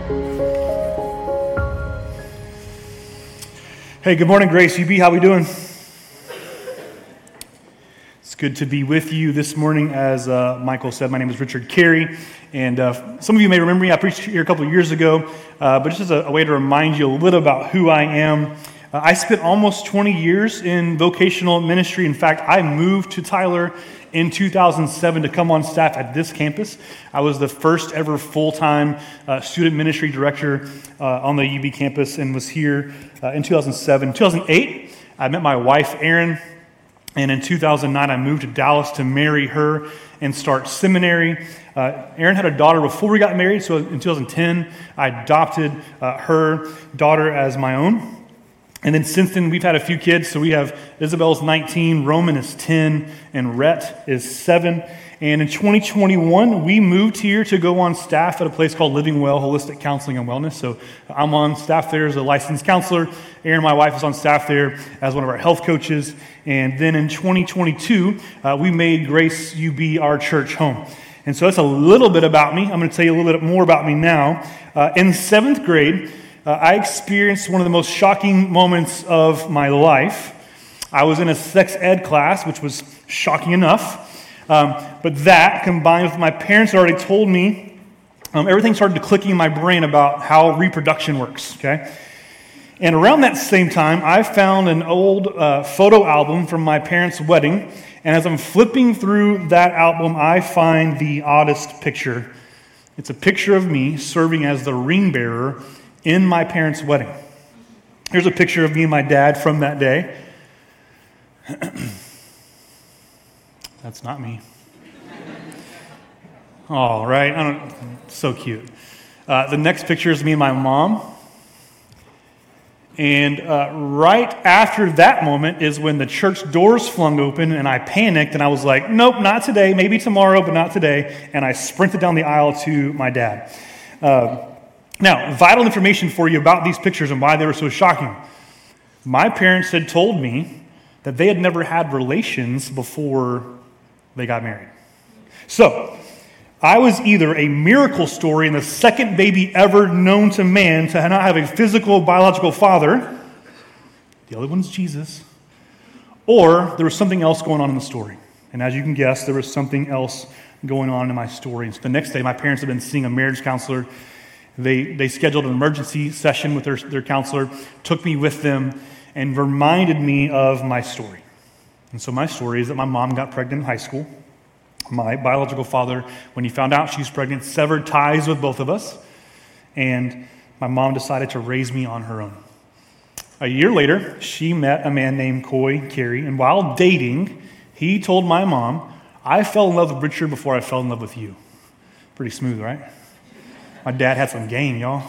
Hey, good morning, Grace UB. How we doing? It's good to be with you this morning. As Michael said, my name is Richard Carey, and some of you may remember me. I preached here a couple of years ago, but just as a way to remind you a little about who I am. I spent almost 20 years in vocational ministry. In fact, I moved to Tyler in 2007 to come on staff at this campus. I was the first ever full-time student ministry director on the UB campus and was here in 2007. 2008, I met my wife, Erin, and in 2009, I moved to Dallas to marry her and start seminary. Erin had a daughter before we got married, so in 2010, I adopted her daughter as my own. And then since then, we've had a few kids. So we have Isabel's 19, Roman is 10, and Rhett is 7. And in 2021, we moved here to go on staff at a place called Living Well Holistic Counseling and Wellness. So I'm on staff there as a licensed counselor. Erin, my wife, is on staff there as one of our health coaches. And then in 2022, we made Grace UB our church home. And so that's a little bit about me. I'm going to tell you a little bit more about me now. In 7th grade, I experienced one of the most shocking moments of my life. I was in a sex ed class, which was shocking enough. But that, combined with my parents already told me, everything started to click in my brain about how reproduction works, okay? And around that same time, I found an old photo album from my parents' wedding. And as I'm flipping through that album, I find the oddest picture. It's a picture of me serving as the ring bearer in my parents' wedding. Here's a picture of me and my dad from that day. That's not me. All right, so cute. The next picture is me and my mom. And right after that moment is when the church doors flung open and I panicked and I was like, nope, not today, maybe tomorrow, but not today. And I sprinted down the aisle to my dad. Now, vital information for you about these pictures and why they were so shocking. My parents had told me that they had never had relations before they got married. So, I was either a miracle story and the second baby ever known to man to not have a physical, biological father, the other one's Jesus, or there was something else going on in the story. And as you can guess, there was something else going on in my story. And so the next day, my parents had been seeing a marriage counselor. They scheduled an emergency session with their counselor, took me with them, and reminded me of my story. And so my story is that my mom got pregnant in high school. My biological father, when he found out she was pregnant, severed ties with both of us. And my mom decided to raise me on her own. A year later, she met a man named Coy Carey. And while dating, he told my mom, I fell in love with Richard before I fell in love with you. Pretty smooth, right? My dad had some game, y'all.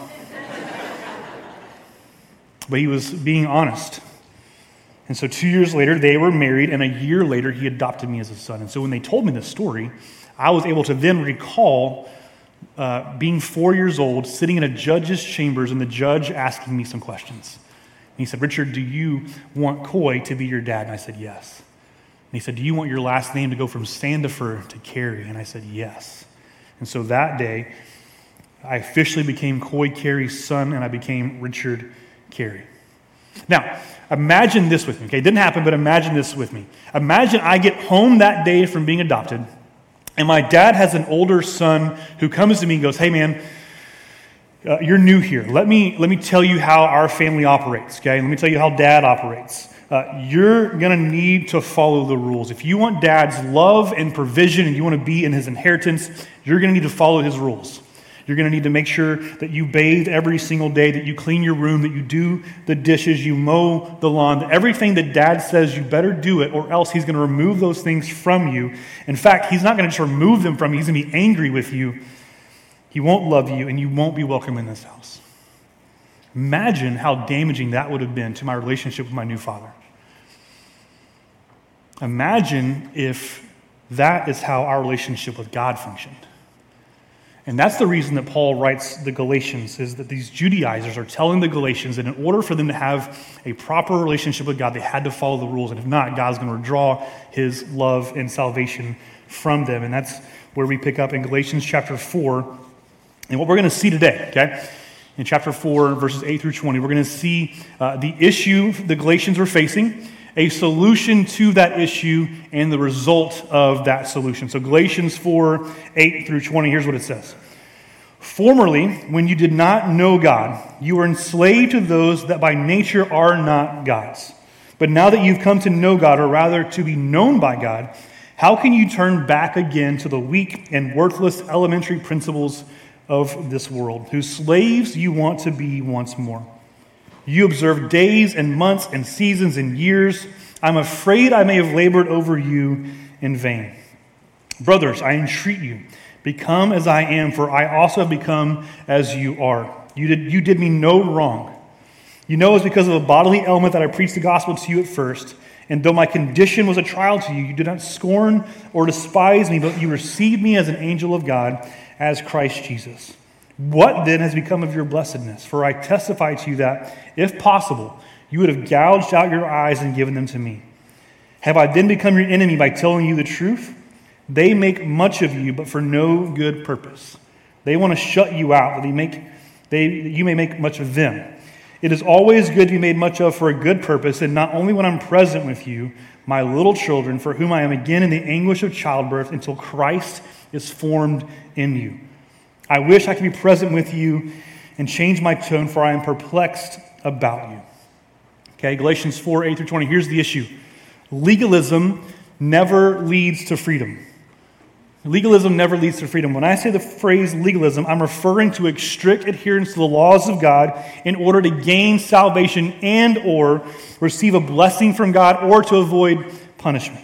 But he was being honest. And so 2 years later, they were married, and a year later, he adopted me as a son. And so when they told me this story, I was able to then recall being 4 years old, sitting in a judge's chambers, and the judge asking me some questions. And he said, Richard, do you want Coy to be your dad? And I said, yes. And he said, do you want your last name to go from Sandifer to Carey? And I said, yes. And so that day, I officially became Coy Carey's son, and I became Richard Carey. Now, imagine this with me. Okay, it didn't happen, but imagine this with me. Imagine I get home that day from being adopted, and my dad has an older son who comes to me and goes, hey, man, you're new here. Let me tell you how our family operates, okay? Let me tell you how Dad operates. You're going to need to follow the rules. If you want Dad's love and provision and you want to be in his inheritance, you're going to need to follow his rules. You're going to need to make sure that you bathe every single day, that you clean your room, that you do the dishes, you mow the lawn, everything that Dad says you better do it, or else he's going to remove those things from you. In fact, he's not going to just remove them from you, he's going to be angry with you. He won't love you, and you won't be welcome in this house. Imagine how damaging that would have been to my relationship with my new father. Imagine if that is how our relationship with God functioned. And that's the reason that Paul writes the Galatians, is that these Judaizers are telling the Galatians that in order for them to have a proper relationship with God, they had to follow the rules. And if not, God's going to withdraw his love and salvation from them. And that's where we pick up in Galatians chapter 4. And what we're going to see today, okay, in chapter 4, verses 8 through 20. We're going to see the issue the Galatians were facing, a solution to that issue, and the result of that solution. So Galatians 4, 8 through 20, here's what it says. Formerly, when you did not know God, you were enslaved to those that by nature are not God's. But now that you've come to know God, or rather to be known by God, how can you turn back again to the weak and worthless elementary principles of this world, whose slaves you want to be once more? You observe days and months and seasons and years. I'm afraid I may have labored over you in vain. Brothers, I entreat you, become as I am, for I also have become as you are. You did me no wrong. You know it's because of a bodily ailment that I preached the gospel to you at first. And though my condition was a trial to you, you did not scorn or despise me, but you received me as an angel of God, as Christ Jesus. What then has become of your blessedness? For I testify to you that, if possible, you would have gouged out your eyes and given them to me. Have I then become your enemy by telling you the truth? They make much of you, but for no good purpose. They want to shut you out, that you may make much of them. It is always good to be made much of for a good purpose, and not only when I'm present with you, my little children, for whom I am again in the anguish of childbirth until Christ is formed in you. I wish I could be present with you and change my tone, for I am perplexed about you. Okay, Galatians 4, 8 through 20. Here's the issue. Legalism never leads to freedom. Legalism never leads to freedom. When I say the phrase legalism, I'm referring to a strict adherence to the laws of God in order to gain salvation and or receive a blessing from God or to avoid punishment.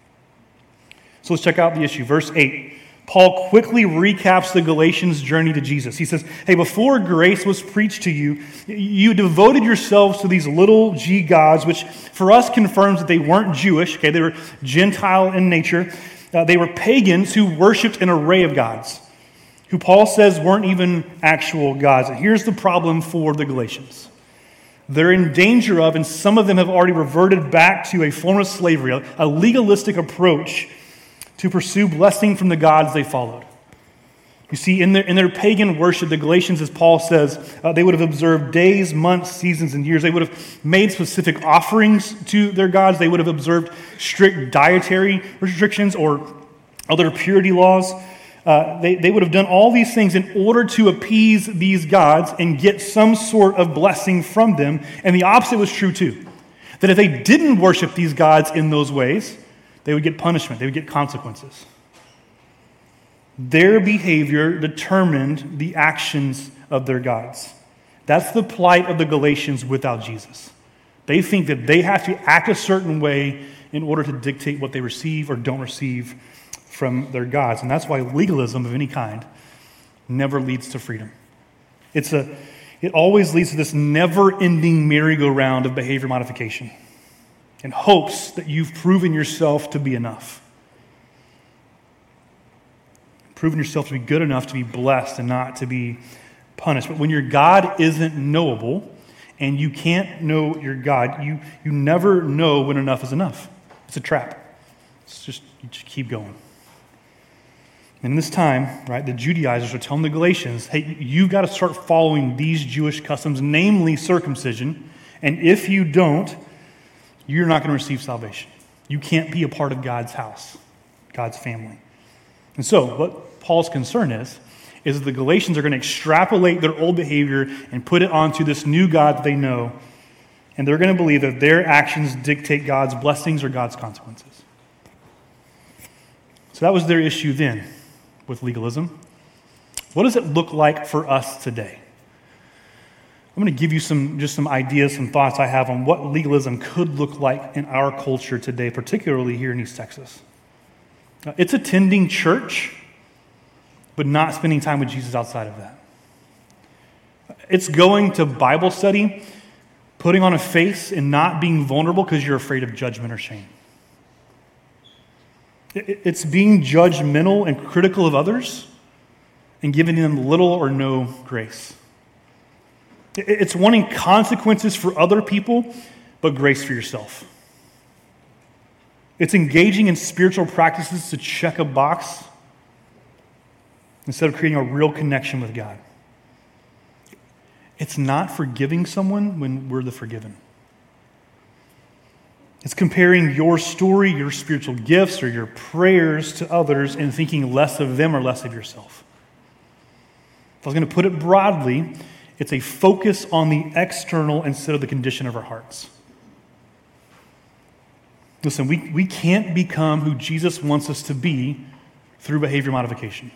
So let's check out the issue. Verse 8. Paul quickly recaps the Galatians' journey to Jesus. He says, hey, before grace was preached to you, you devoted yourselves to these little g gods, which for us confirms that they weren't Jewish. Okay, they were Gentile in nature. They were pagans who worshipped an array of gods, who Paul says weren't even actual gods. And here's the problem for the Galatians. They're in danger of, and some of them have already reverted back to a form of slavery, a legalistic approach to pursue blessing from the gods they followed. You see, in their pagan worship, the Galatians, as Paul says, they would have observed days, months, seasons, and years. They would have made specific offerings to their gods. They would have observed strict dietary restrictions or other purity laws. They would have done all these things in order to appease these gods and get some sort of blessing from them. And the opposite was true too. That if they didn't worship these gods in those ways, they would get punishment. They would get consequences. Their behavior determined the actions of their gods. That's the plight of the Galatians without Jesus. They think that they have to act a certain way in order to dictate what they receive or don't receive from their gods. And that's why legalism of any kind never leads to freedom. It always leads to this never-ending merry-go-round of behavior modification in hopes that you've proven yourself to be enough. Proven yourself to be good enough to be blessed and not to be punished. But when your God isn't knowable and you can't know your God, you never know when enough is enough. It's a trap. You just keep going. And in this time, right, the Judaizers are telling the Galatians, hey, you've got to start following these Jewish customs, namely circumcision. And if you don't, you're not going to receive salvation. You can't be a part of God's house, God's family. And so what Paul's concern is the Galatians are going to extrapolate their old behavior and put it onto this new God that they know. And they're going to believe that their actions dictate God's blessings or God's consequences. So that was their issue then with legalism. What does it look like for us today? I'm going to give you some ideas, some thoughts I have on what legalism could look like in our culture today, particularly here in East Texas. It's attending church, but not spending time with Jesus outside of that. It's going to Bible study, putting on a face and not being vulnerable because you're afraid of judgment or shame. It's being judgmental and critical of others and giving them little or no grace. It's wanting consequences for other people, but grace for yourself. It's engaging in spiritual practices to check a box instead of creating a real connection with God. It's not forgiving someone when we're the forgiven. It's comparing your story, your spiritual gifts, or your prayers to others and thinking less of them or less of yourself. If I was going to put it broadly, it's a focus on the external instead of the condition of our hearts. Listen, we can't become who Jesus wants us to be through behavior modification.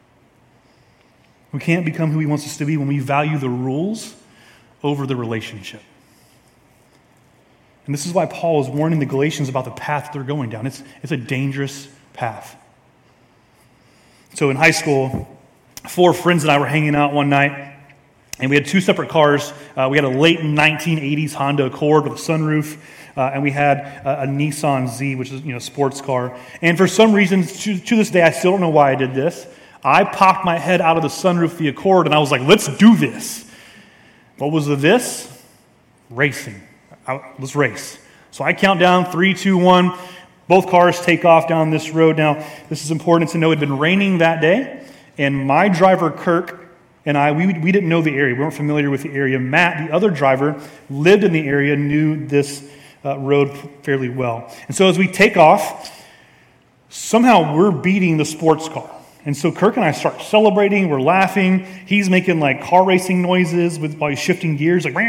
We can't become who he wants us to be when we value the rules over the relationship. And this is why Paul is warning the Galatians about the path they're going down. It's a dangerous path. So in high school, 4 friends and I were hanging out one night, and we had 2 separate cars. We had a late 1980s Honda Accord with a sunroof, and we had a Nissan Z, which is a sports car. And for some reason, to this day, I still don't know why I did this. I popped my head out of the sunroof of the Accord, and I was like, let's do this. What was this? Racing. Let's race. So I count down 3, 2, 1. Both cars take off down this road. Now, this is important to know. It had been raining that day, and my driver, Kirk, and I, we didn't know the area. We weren't familiar with the area. Matt, the other driver, lived in the area, knew this road fairly well. And so as we take off, somehow we're beating the sports car. And so Kirk and I start celebrating. We're laughing. He's making like car racing noises while he's shifting gears, like.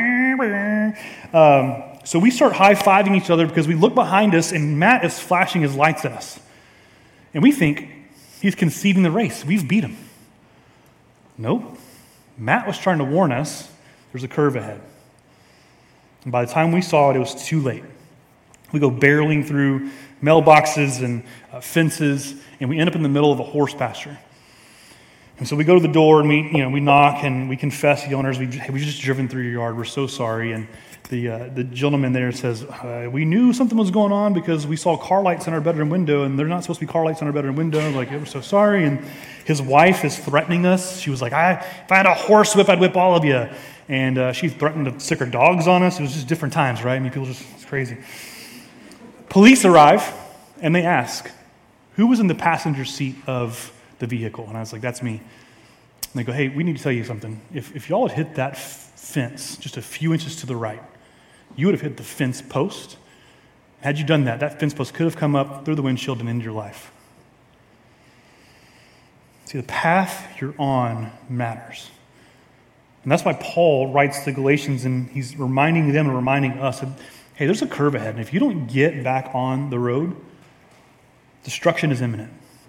So we start high-fiving each other because we look behind us and Matt is flashing his lights at us. And we think he's conceding the race. We've beat him. Nope. Matt was trying to warn us there's a curve ahead. And by the time we saw it, it was too late. We go barreling through mailboxes and fences, and we end up in the middle of a horse pasture. And so we go to the door and we knock and we confess the owners. We've just driven through your yard. We're so sorry. And the gentleman there says, we knew something was going on because we saw car lights in our bedroom window, and they're not supposed to be car lights in our bedroom window. Like, we're so sorry. And his wife is threatening us. She was like, if I had a horse whip, I'd whip all of you. And she threatened to stick her dogs on us. It was just different times, right? I mean, it's crazy. Police arrive, and they ask, who was in the passenger seat of the vehicle? And I was like, that's me. And they go, hey, we need to tell you something. If y'all had hit that fence just a few inches to the right, you would have hit the fence post. Had you done that, that fence post could have come up through the windshield and into your life. See, the path you're on matters. And that's why Paul writes to the Galatians, and he's reminding them and reminding us that, hey, there's a curve ahead, and if you don't get back on the road, destruction is imminent.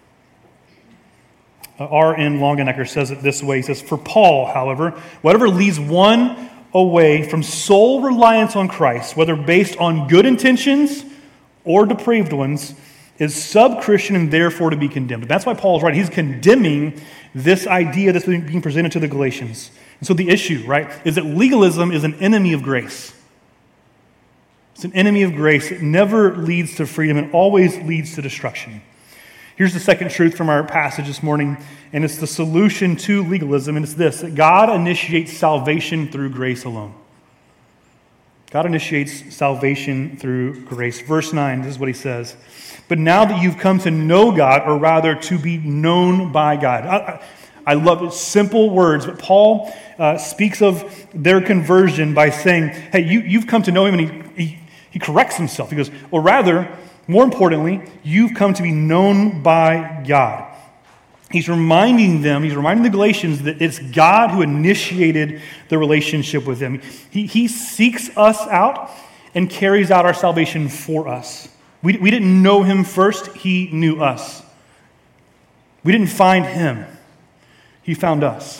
R.N. Longenecker says it this way. He says, for Paul, however, whatever leads one away from sole reliance on Christ, whether based on good intentions or depraved ones, is sub-Christian and therefore to be condemned. That's why Paul is writing. He's condemning this idea that's being presented to the Galatians. And so the issue, right, is that legalism is an enemy of grace. It's an enemy of grace. It never leads to freedom. It always leads to destruction. Here's the second truth from our passage this morning, and it's the solution to legalism, and it's this, that God initiates salvation through grace alone. God initiates salvation through grace. Verse 9, this is what he says. But now that you've come to know God, or rather to be known by God. I love it. Simple words, but Paul speaks of their conversion by saying, hey, you've come to know him, and he corrects himself. He goes, or rather, more importantly, you've come to be known by God. He's reminding the Galatians that it's God who initiated the relationship with them. He seeks us out and carries out our salvation for us. We didn't know him first, he knew us. We didn't find him, he found us.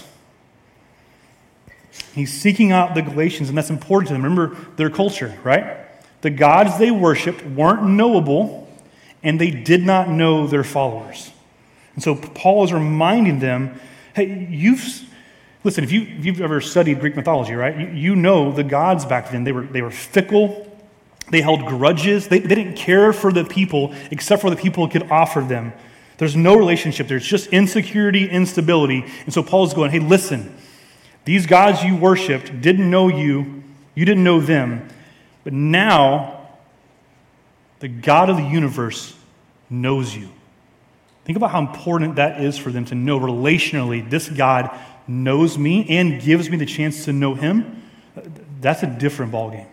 He's seeking out the Galatians, and that's important to them. Remember their culture, right? The gods they worshipped weren't knowable, and they did not know their followers. And so Paul is reminding them, hey, if you've ever studied Greek mythology, right? You know the gods back then, they were fickle, they held grudges, they didn't care for the people except for the people could offer them. There's no relationship, there's just insecurity, instability. And so Paul's going, hey, listen, these gods you worshipped didn't know you didn't know them. But now, the God of the universe knows you. Think about how important that is for them to know relationally this God knows me and gives me the chance to know him, that's a different ballgame.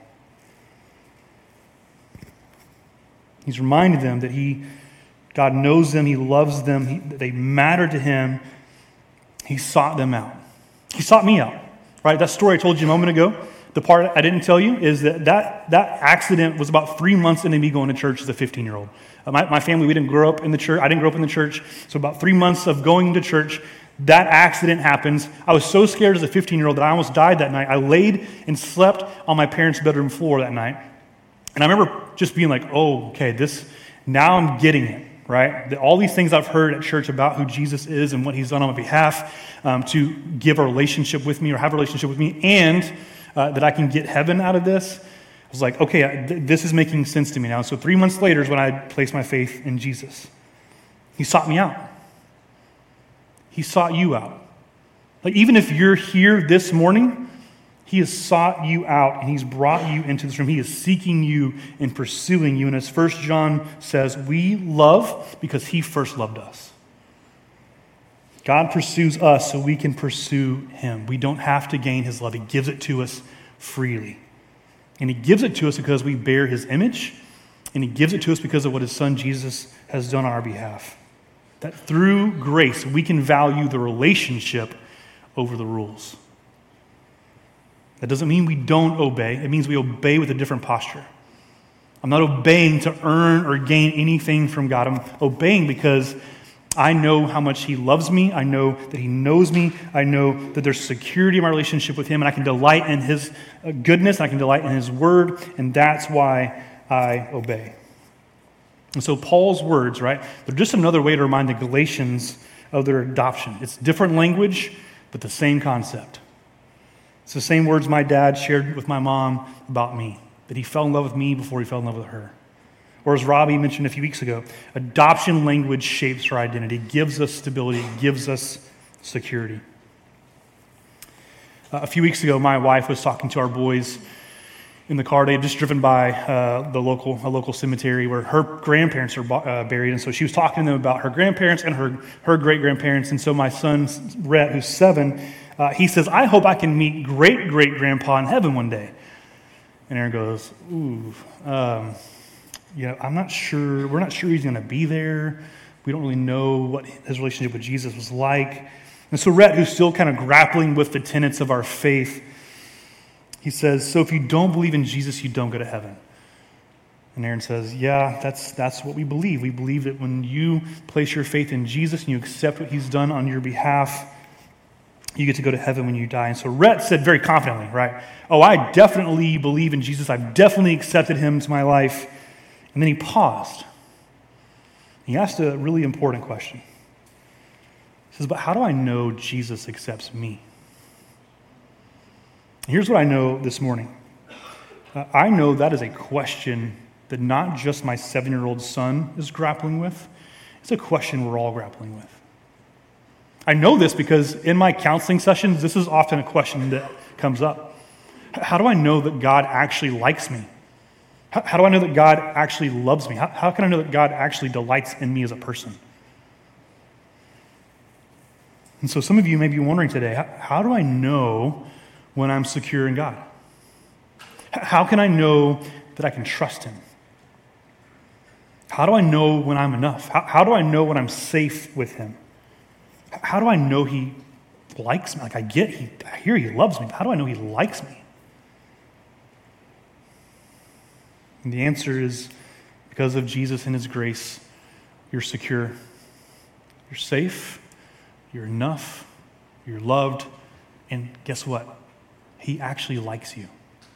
He's reminded them that God knows them, he loves them, they matter to him. He sought them out. He sought me out, right? That story I told you a moment ago, the part I didn't tell you is that accident was about 3 months into me going to church as a 15-year-old. My family, we didn't grow up in the church. I didn't grow up in the church. So about 3 months of going to church, that accident happens. I was so scared as a 15-year-old that I almost died that night. I laid and slept on my parents' bedroom floor that night. And I remember just being like, oh, okay, now I'm getting it, right? All these things I've heard at church about who Jesus is and what he's done on my behalf to give a relationship with me or have a relationship with me, and that I can get heaven out of this. I was like, okay, this is making sense to me now. So 3 months later is when I placed my faith in Jesus. He sought me out. He sought you out. Like, even if you're here this morning, he has sought you out and he's brought you into this room. He is seeking you and pursuing you. And as 1 John says, we love because he first loved us. God pursues us so we can pursue him. We don't have to gain his love. He gives it to us freely. And he gives it to us because we bear his image. And he gives it to us because of what his son Jesus has done on our behalf. That through grace, we can value the relationship over the rules. That doesn't mean we don't obey. It means we obey with a different posture. I'm not obeying to earn or gain anything from God. I'm obeying because I know how much he loves me. I know that he knows me. I know that there's security in my relationship with him, and I can delight in his goodness. I can delight in his word, and that's why I obey. And so Paul's words, right, they're just another way to remind the Galatians of their adoption. It's different language, but the same concept. It's the same words my dad shared with my mom about me, that he fell in love with me before he fell in love with her. Or as Robbie mentioned a few weeks ago, adoption language shapes our identity, gives us stability, gives us security. A few weeks ago, my wife was talking to our boys in the car. They had just driven by a local cemetery where her grandparents are buried, and so she was talking to them about her grandparents and her great-grandparents. And so my son, Rhett, who's 7, he says, I hope I can meet great-great-grandpa in heaven one day. And Aaron goes, ooh, I'm not sure. We're not sure he's going to be there. We don't really know what his relationship with Jesus was like. And so Rhett, who's still kind of grappling with the tenets of our faith, he says, so if you don't believe in Jesus, you don't go to heaven. And Aaron says, yeah, that's what we believe. We believe that when you place your faith in Jesus and you accept what he's done on your behalf, you get to go to heaven when you die. And so Rhett said very confidently, right, oh, I definitely believe in Jesus. I've definitely accepted him into my life. And then he paused. He asked a really important question. He says, but how do I know Jesus accepts me? Here's what I know this morning. I know that is a question that not just my 7-year-old son is grappling with. It's a question we're all grappling with. I know this because in my counseling sessions, this is often a question that comes up. How do I know that God actually likes me? How do I know that God actually loves me? How can I know that God actually delights in me as a person? And so some of you may be wondering today, how do I know when I'm secure in God? How can I know that I can trust him? How do I know when I'm enough? How do I know when I'm safe with him? How do I know he likes me? Like I hear he loves me, but how do I know he likes me? And the answer is because of Jesus and his grace, you're secure. You're safe. You're enough. You're loved. And guess what? He actually likes you.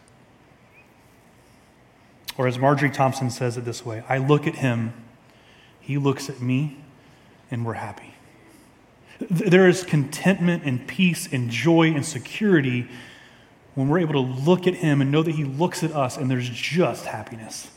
Or as Marjorie Thompson says it this way, I look at him, he looks at me, and we're happy. There is contentment and peace and joy and security when we're able to look at him and know that he looks at us and there's just happiness.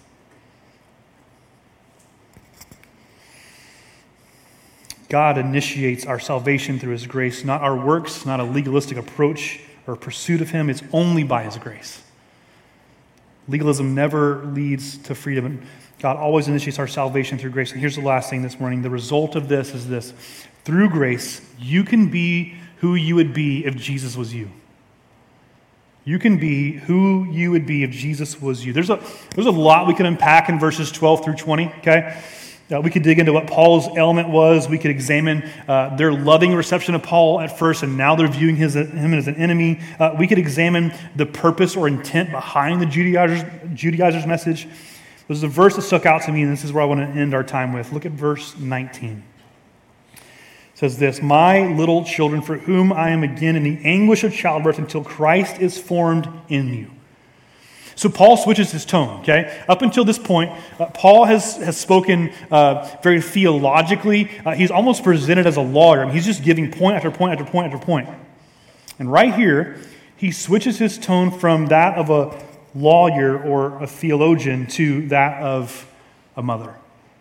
God initiates our salvation through his grace, not our works, not a legalistic approach or pursuit of him. It's only by his grace. Legalism never leads to freedom. God always initiates our salvation through grace. And here's the last thing this morning. The result of this is this. Through grace, you can be who you would be if Jesus was you. You can be who you would be if Jesus was you. There's a lot we can unpack in verses 12 through 20, okay? We could dig into what Paul's element was. We could examine their loving reception of Paul at first, and now they're viewing him as an enemy. We could examine the purpose or intent behind the Judaizers' message. There's a verse that stuck out to me, and this is where I want to end our time with. Look at verse 19. It says this, "My little children, for whom I am again in the anguish of childbirth until Christ is formed in you." So Paul switches his tone, okay? Up until this point, Paul has spoken very theologically. He's almost presented as a lawyer. I mean, he's just giving point after point after point after point. And right here, he switches his tone from that of a lawyer or a theologian to that of a mother.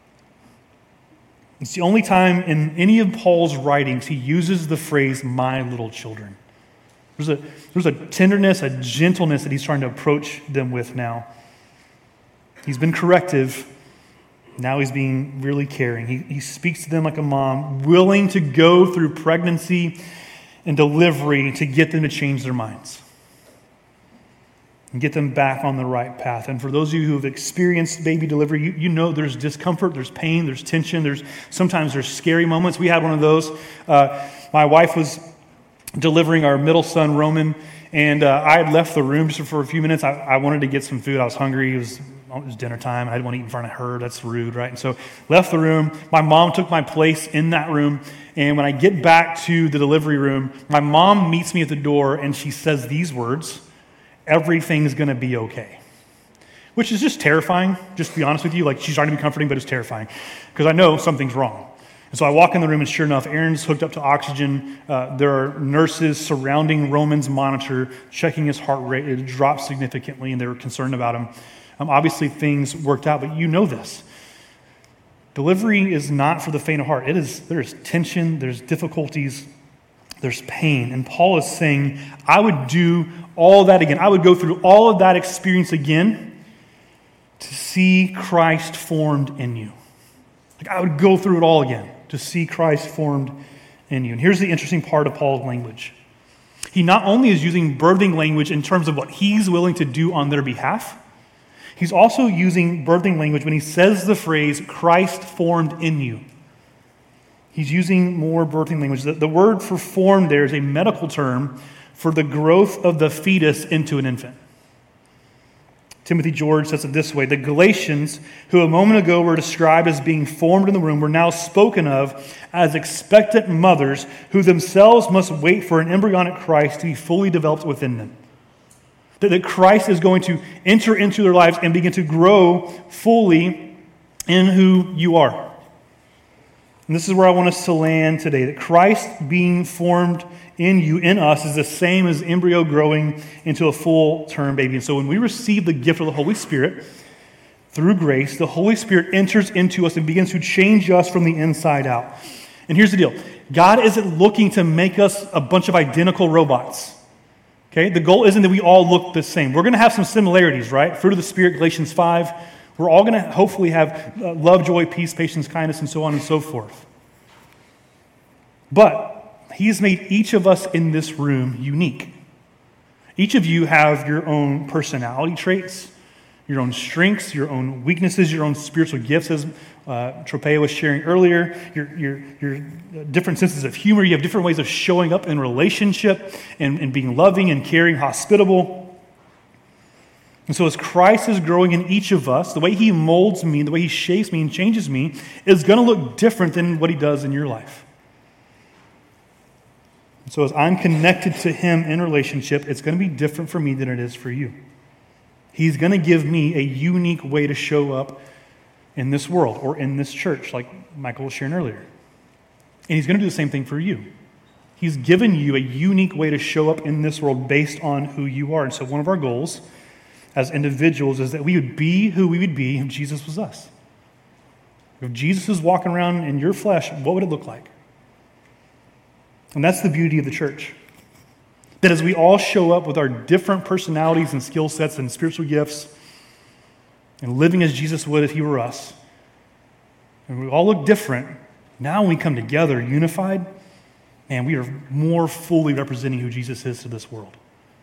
It's the only time in any of Paul's writings he uses the phrase, "my little children." There's a tenderness, a gentleness that he's trying to approach them with now. He's been corrective. Now he's being really caring. He speaks to them like a mom, willing to go through pregnancy and delivery to get them to change their minds and get them back on the right path. And for those of you who have experienced baby delivery, you know there's discomfort, there's pain, there's tension, sometimes there's scary moments. We had one of those. My wife was delivering our middle son, Roman, and I had left the room just for a few minutes. I wanted to get some food. I was hungry. It was dinner time. I didn't want to eat in front of her. That's rude, right? And so left the room. My mom took my place in that room, and when I get back to the delivery room, my mom meets me at the door, and she says these words, "Everything's going to be okay," which is just terrifying, just to be honest with you. Like, she's trying to be comforting, but it's terrifying because I know something's wrong. And so I walk in the room, and sure enough, Aaron's hooked up to oxygen. There are nurses surrounding Roman's monitor, checking his heart rate. It dropped significantly, and they were concerned about him. Obviously, things worked out, but you know this. Delivery is not for the faint of heart. There's tension, there's difficulties, there's pain. And Paul is saying, I would do all that again. I would go through all of that experience again to see Christ formed in you. Like, I would go through it all again to see Christ formed in you. And here's the interesting part of Paul's language. He not only is using birthing language in terms of what he's willing to do on their behalf, he's also using birthing language when he says the phrase, Christ formed in you. He's using more birthing language. The word for formed there is a medical term for the growth of the fetus into an infant. Timothy George says it this way: the Galatians, who a moment ago were described as being formed in the womb, were now spoken of as expectant mothers who themselves must wait for an embryonic Christ to be fully developed within them. That Christ is going to enter into their lives and begin to grow fully in who you are. And this is where I want us to land today, that Christ being formed in you, in us, is the same as embryo growing into a full-term baby. And so when we receive the gift of the Holy Spirit, through grace, the Holy Spirit enters into us and begins to change us from the inside out. And here's the deal. God isn't looking to make us a bunch of identical robots. Okay? The goal isn't that we all look the same. We're going to have some similarities, right? Fruit of the Spirit, Galatians 5. We're all going to hopefully have love, joy, peace, patience, kindness, and so on and so forth. But He's made each of us in this room unique. Each of you have your own personality traits, your own strengths, your own weaknesses, your own spiritual gifts, as Tropea was sharing earlier, your different senses of humor. You have different ways of showing up in relationship and being loving and caring, hospitable. And so as Christ is growing in each of us, the way He molds me, the way He shapes me and changes me is going to look different than what He does in your life. And so as I'm connected to Him in relationship, it's going to be different for me than it is for you. He's going to give me a unique way to show up in this world or in this church, like Michael was sharing earlier. And He's going to do the same thing for you. He's given you a unique way to show up in this world based on who you are. And so one of our goals as individuals is that we would be who we would be if Jesus was us. If Jesus was walking around in your flesh, what would it look like? And that's the beauty of the church. That as we all show up with our different personalities and skill sets and spiritual gifts and living as Jesus would if He were us, and we all look different, now when we come together unified, man, we are more fully representing who Jesus is to this world.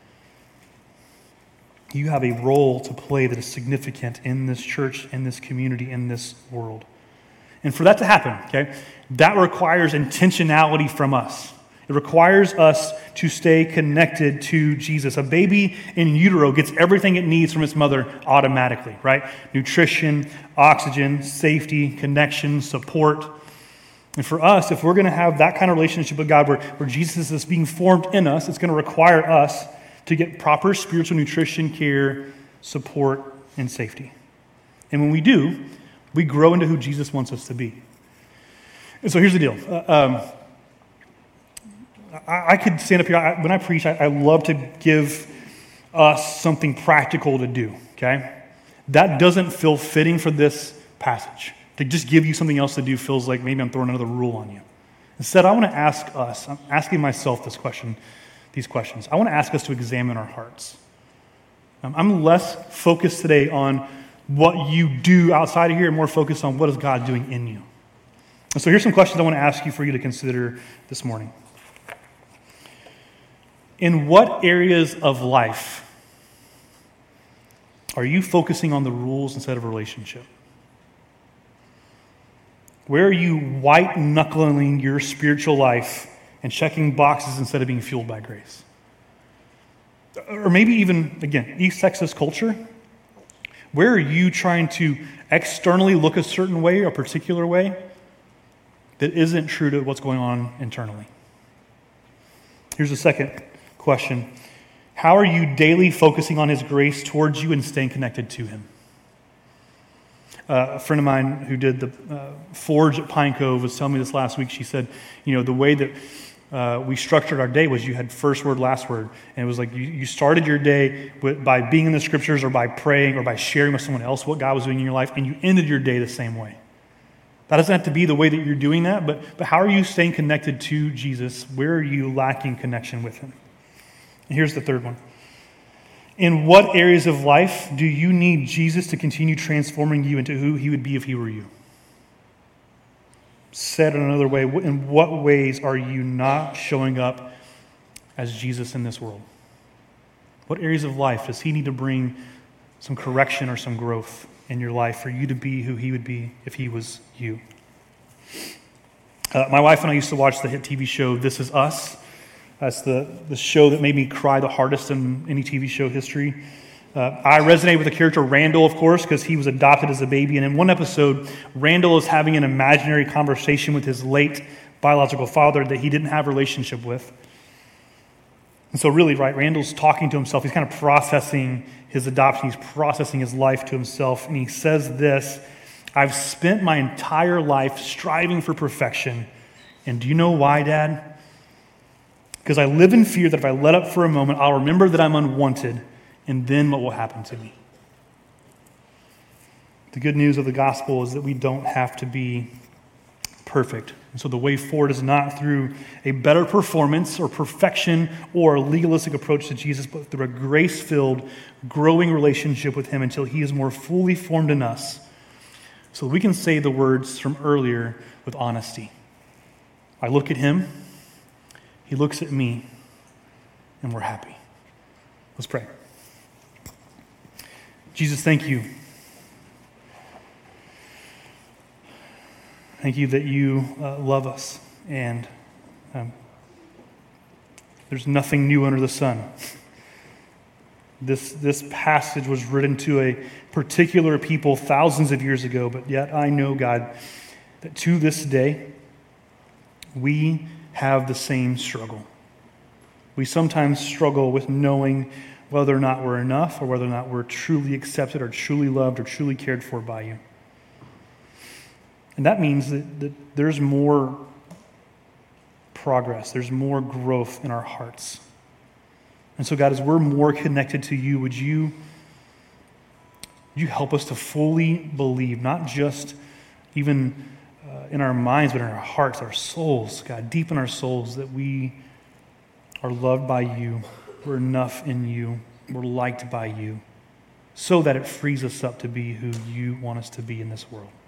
You have a role to play that is significant in this church, in this community, in this world. And for that to happen, okay, that requires intentionality from us. It requires us to stay connected to Jesus. A baby in utero gets everything it needs from its mother automatically, right? Nutrition, oxygen, safety, connection, support. And for us, if we're going to have that kind of relationship with God where Jesus is being formed in us, it's going to require us to get proper spiritual nutrition, care, support, and safety. And when we do, we grow into who Jesus wants us to be. And so here's the deal. I could stand up here. When I preach, I love to give us something practical to do, okay? That doesn't feel fitting for this passage. To just give you something else to do feels like maybe I'm throwing another rule on you. Instead, I want to ask us, I'm asking myself these questions. I want to ask us to examine our hearts. I'm less focused today on what you do outside of here and more focused on what is God doing in you. And so here's some questions I want to ask you for you to consider this morning. In what areas of life are you focusing on the rules instead of a relationship? Where are you white-knuckling your spiritual life and checking boxes instead of being fueled by grace? Or maybe even, again, East Texas culture. Where are you trying to externally look a certain way, a particular way, that isn't true to what's going on internally? Here's the second question. How are you daily focusing on His grace towards you and staying connected to Him? A friend of mine who did the Forge at Pine Cove was telling me this last week. She said, the way that we structured our day was you had first word, last word. And it was like you started your day by being in the scriptures or by praying or by sharing with someone else what God was doing in your life, and you ended your day the same way. That doesn't have to be the way that you're doing that, but how are you staying connected to Jesus? Where are you lacking connection with Him? And here's the third one. In what areas of life do you need Jesus to continue transforming you into who He would be if He were you? Said in another way, in what ways are you not showing up as Jesus in this world? What areas of life does He need to bring some correction or some growth in your life for you to be who He would be if He was you? My wife and I used to watch the hit TV show This Is Us. That's the show that made me cry the hardest in any TV show history. I resonate with the character Randall, of course, because he was adopted as a baby. And in one episode, Randall is having an imaginary conversation with his late biological father that he didn't have a relationship with. And so really, right, Randall's talking to himself. He's kind of processing his adoption. He's processing his life to himself. And he says this, I've spent my entire life striving for perfection. And do you know why, Dad? Because I live in fear that if I let up for a moment, I'll remember that I'm unwanted, and then what will happen to me? The good news of the gospel is that we don't have to be perfect. And so the way forward is not through a better performance or perfection or a legalistic approach to Jesus, but through a grace-filled, growing relationship with Him until He is more fully formed in us, so we can say the words from earlier with honesty. I look at Him, He looks at me, and we're happy. Let's pray. Jesus, thank you. Thank you that you love us, and there's nothing new under the sun. This passage was written to a particular people thousands of years ago, but yet I know, God, that to this day, we have the same struggle. We sometimes struggle with knowing whether or not we're enough or whether or not we're truly accepted or truly loved or truly cared for by you. And that means that there's more progress, there's more growth in our hearts. And so, God, as we're more connected to you, would you help us to fully believe, not just even in our minds, but in our hearts, our souls, God, deep in our souls, that we are loved by you, we're enough in you, we're liked by you, so that it frees us up to be who you want us to be in this world.